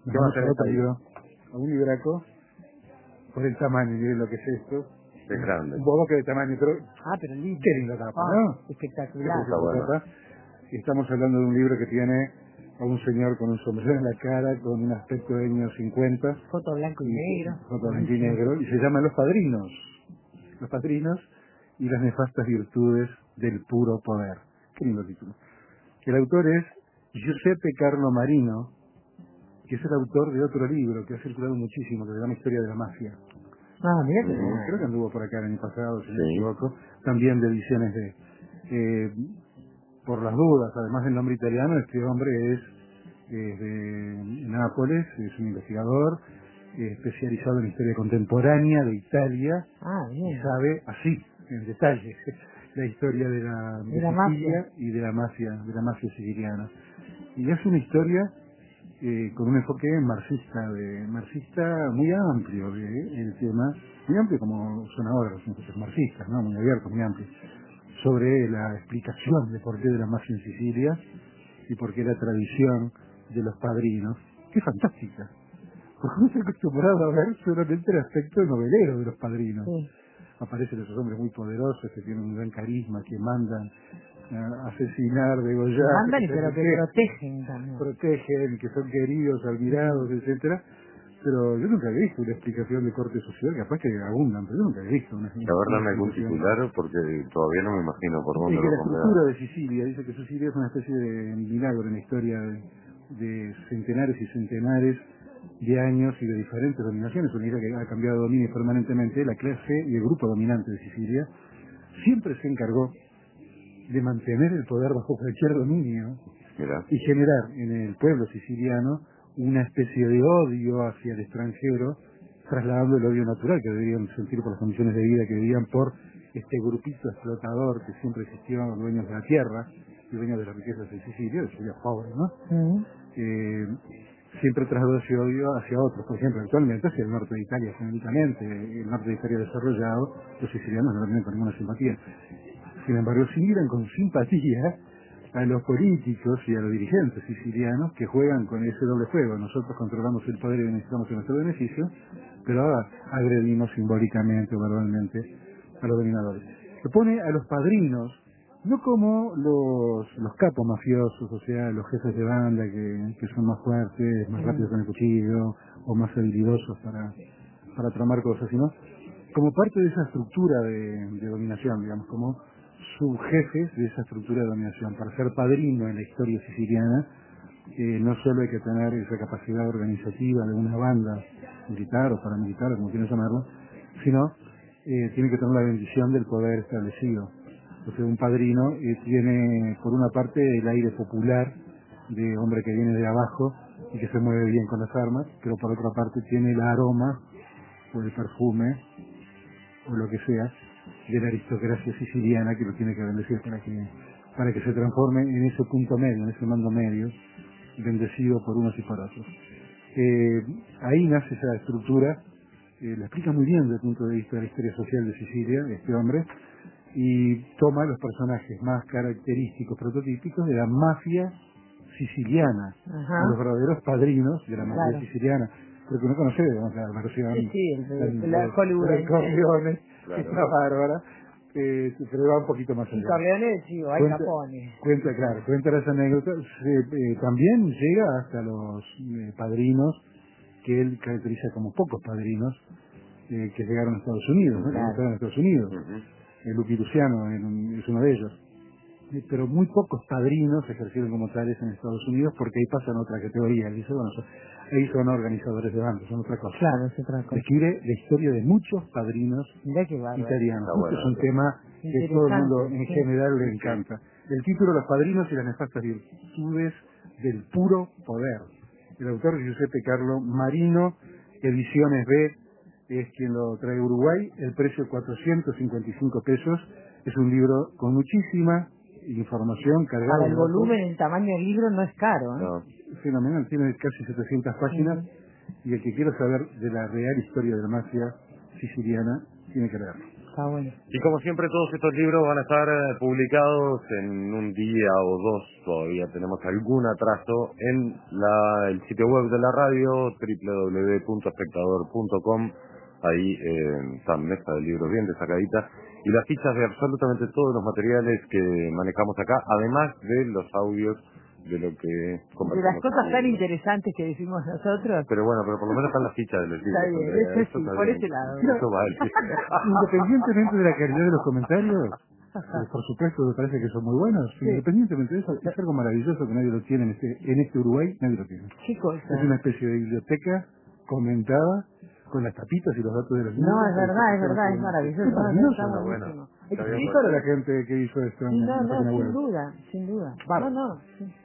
¿Qué va a hacer este libro? A un libraco, por el tamaño, miren lo que es esto. Es grande. Un bodoque de tamaño, pero... pero lindo. Qué linda tapa, ¿no? Espectacular. Está bueno. Tapa. Y estamos hablando de un libro que tiene a un señor con un sombrero en la cara, con un aspecto de años 50. Foto blanco y negro. Foto blanco y negro. Y se llama Los Padrinos. Los Padrinos y las nefastas virtudes del puro poder. Qué lindo título. El autor es Giuseppe Carlo Marino, que es el autor de otro libro que ha circulado muchísimo, que se llama Historia de la Mafia. Mira que Creo que anduvo por acá el año pasado, si no me equivoco. También de ediciones de... por las dudas, además del nombre italiano, este hombre es de Nápoles, es un investigador especializado en historia contemporánea de Italia, y sabe así, en detalle, la historia de la Sicilia y de la mafia siciliana. Y es una historia con un enfoque marxista muy amplio del tema, muy amplio como son ahora los enfoques marxistas, ¿no? Muy abiertos, muy amplios, sobre la explicación de por qué de la mafia en Sicilia y por qué la tradición de los padrinos, que es fantástica, porque uno está acostumbrado a ver solamente el aspecto novelero de los padrinos. Aparecen esos hombres muy poderosos que tienen un gran carisma, que mandan a asesinar, degollar, mandan y pero que protegen también. Protegen, que son queridos, admirados, etcétera. Pero yo nunca he visto una explicación de corte social, capaz que abundan, pero yo nunca he visto una explicación. La verdad, algún titular, porque todavía no me imagino por dónde lo lo la estructura pondrá. de Sicilia, dice que Sicilia es una especie de milagro en la historia de centenares y centenares de años y de diferentes dominaciones. Una isla que ha cambiado de dominio permanentemente. La clase y el grupo dominante de Sicilia siempre se encargó de mantener el poder bajo cualquier dominio. Mira. Y generar en el pueblo siciliano una especie de odio hacia el extranjero, trasladando el odio natural que deberían sentir por las condiciones de vida que vivían por este grupito explotador que siempre existió, los dueños de la tierra y dueños de las riquezas de Sicilia, de Sicilia pobre, ¿no? Siempre trasladó ese odio hacia otros, por ejemplo, actualmente hacia el norte de Italia, genéricamente, el norte de Italia desarrollado, los sicilianos no tienen con ninguna simpatía. Sin embargo, sí miran con simpatía a los políticos y a los dirigentes sicilianos que juegan con ese doble juego. Nosotros controlamos el poder y necesitamos en nuestro beneficio, pero ahora agredimos simbólicamente o verbalmente a los dominadores. Se pone a los padrinos, no como los capos mafiosos, o sea, los jefes de banda que son más fuertes, más rápidos con el cuchillo, o más habilidosos para tramar cosas, sino como parte de esa estructura de dominación, digamos, como subjefes de esa estructura de dominación. Para ser padrino en la historia siciliana, no solo hay que tener esa capacidad organizativa de una banda militar o paramilitar, como quieran llamarlo, sino tiene que tener la bendición del poder establecido. Entonces un padrino tiene por una parte el aire popular de hombre que viene de abajo y que se mueve bien con las armas, pero por otra parte tiene el aroma o el perfume o lo que sea de la aristocracia siciliana que lo tiene que bendecir para que se transforme en ese punto medio, en ese mando medio, bendecido por unos y por otros. Ahí nace esa estructura, la explica muy bien desde el punto de vista de la historia social de Sicilia, este hombre, y toma los personajes más característicos, prototípicos de la mafia siciliana, los verdaderos padrinos de la mafia siciliana. Porque uno conoce la versión el Hollywood de Corleone, que está bárbara, pero va un poquito más allá. Corleone, sí, o hay Capone. Cuenta las anécdotas. También llega hasta los padrinos, que él caracteriza como pocos padrinos, que llegaron a Estados Unidos, ¿no? Que estaban en Estados Unidos. Lucky Luciano es uno de ellos. Pero muy pocos padrinos ejercieron como tales en Estados Unidos, porque ahí pasan otra categoría. Dice, bueno, ahí son organizadores de bandas, son otra cosa. Claro, es otra cosa. Describe la historia de muchos padrinos italianos. Este es un tema que todo el mundo en general le encanta. El título, Los padrinos y las nefastas virtudes del puro poder. El autor Giuseppe Carlo Marino, Ediciones B, es quien lo trae a Uruguay. El precio 455 pesos. Es un libro con muchísima información cargada. Para el volumen, el tamaño del libro no es caro, ¿eh? No, fenomenal, tiene casi 700 páginas y el que quiera saber de la real historia de la mafia siciliana tiene que leerlo. Está bueno. Y como siempre, todos estos libros van a estar publicados en un día o dos. Todavía tenemos algún atraso en el sitio web de la radio, www.espectador.com. Ahí está mesa de libros bien destacadita. Y las fichas de absolutamente todos los materiales que manejamos acá, además de los audios de lo que De conversamos. las cosas tan interesantes que decimos nosotros. Pero bueno, por lo menos están las fichas de los libros. Está bien, Andrea, eso sí, por ese lado. Eso vale. Independientemente de la calidad de los comentarios, por supuesto me parece que son muy buenos, Sí. independientemente de eso, es algo maravilloso que nadie lo tiene en este Uruguay, nadie lo tiene. ¿Qué cosa? Es una especie de biblioteca comentada con las tapitas y los datos de los libros. No, es verdad, es maravilloso. Es maravilloso. Está Bueno, buenísimo. Hay que felicitar a la gente que hizo esto en Sí, la no, página sin web. duda, sin duda. Bárbaro. No, sí.